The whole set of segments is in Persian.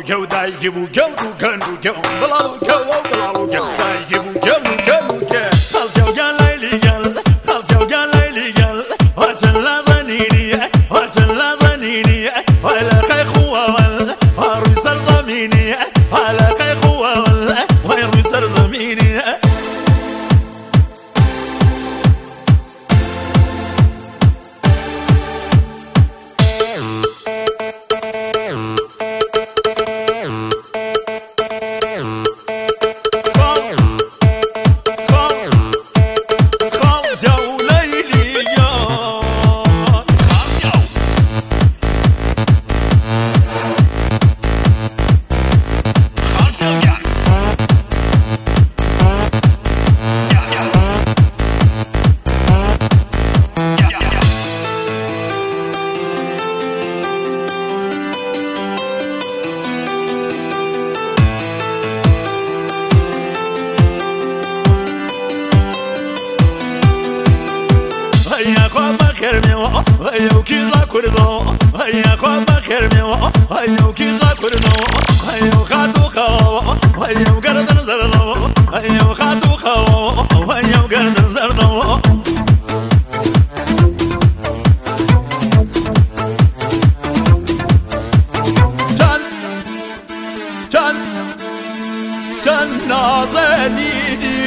جو دایگی بو جو دو گندو جو بلالو جو بلالو جو دایگی بو جو گندو جو خالص يا ليلي قال خالص يا ليلي قال وجل زنيني وجل زنيني ولا خيخوا ولا سر زميني ولا خيخوا ولا سر زميني هيا خواب خير ميوا هيا وكيزا كردو هيا خواب خير ميوا هيا وكيزا كردو هيا وخاتو خاو هيا وقردن زردو هيا وخاتو خاو هيا وقردن زردو جان نازنيني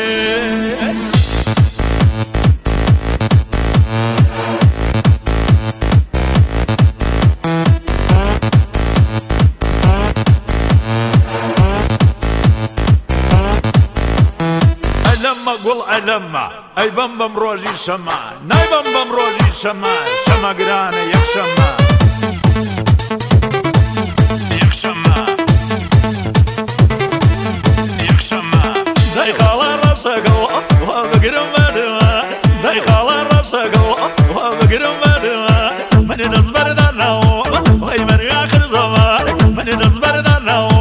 قول علما اي بمبم روجي شما ناي بمبم روجي شما شما قرانه يك شما يك شما يك شما داي خالا راسك وبقرم بدوا داي خالا راسك وبقرم بدوا من نصبر دنا وي من اخر زمان من نصبر دنا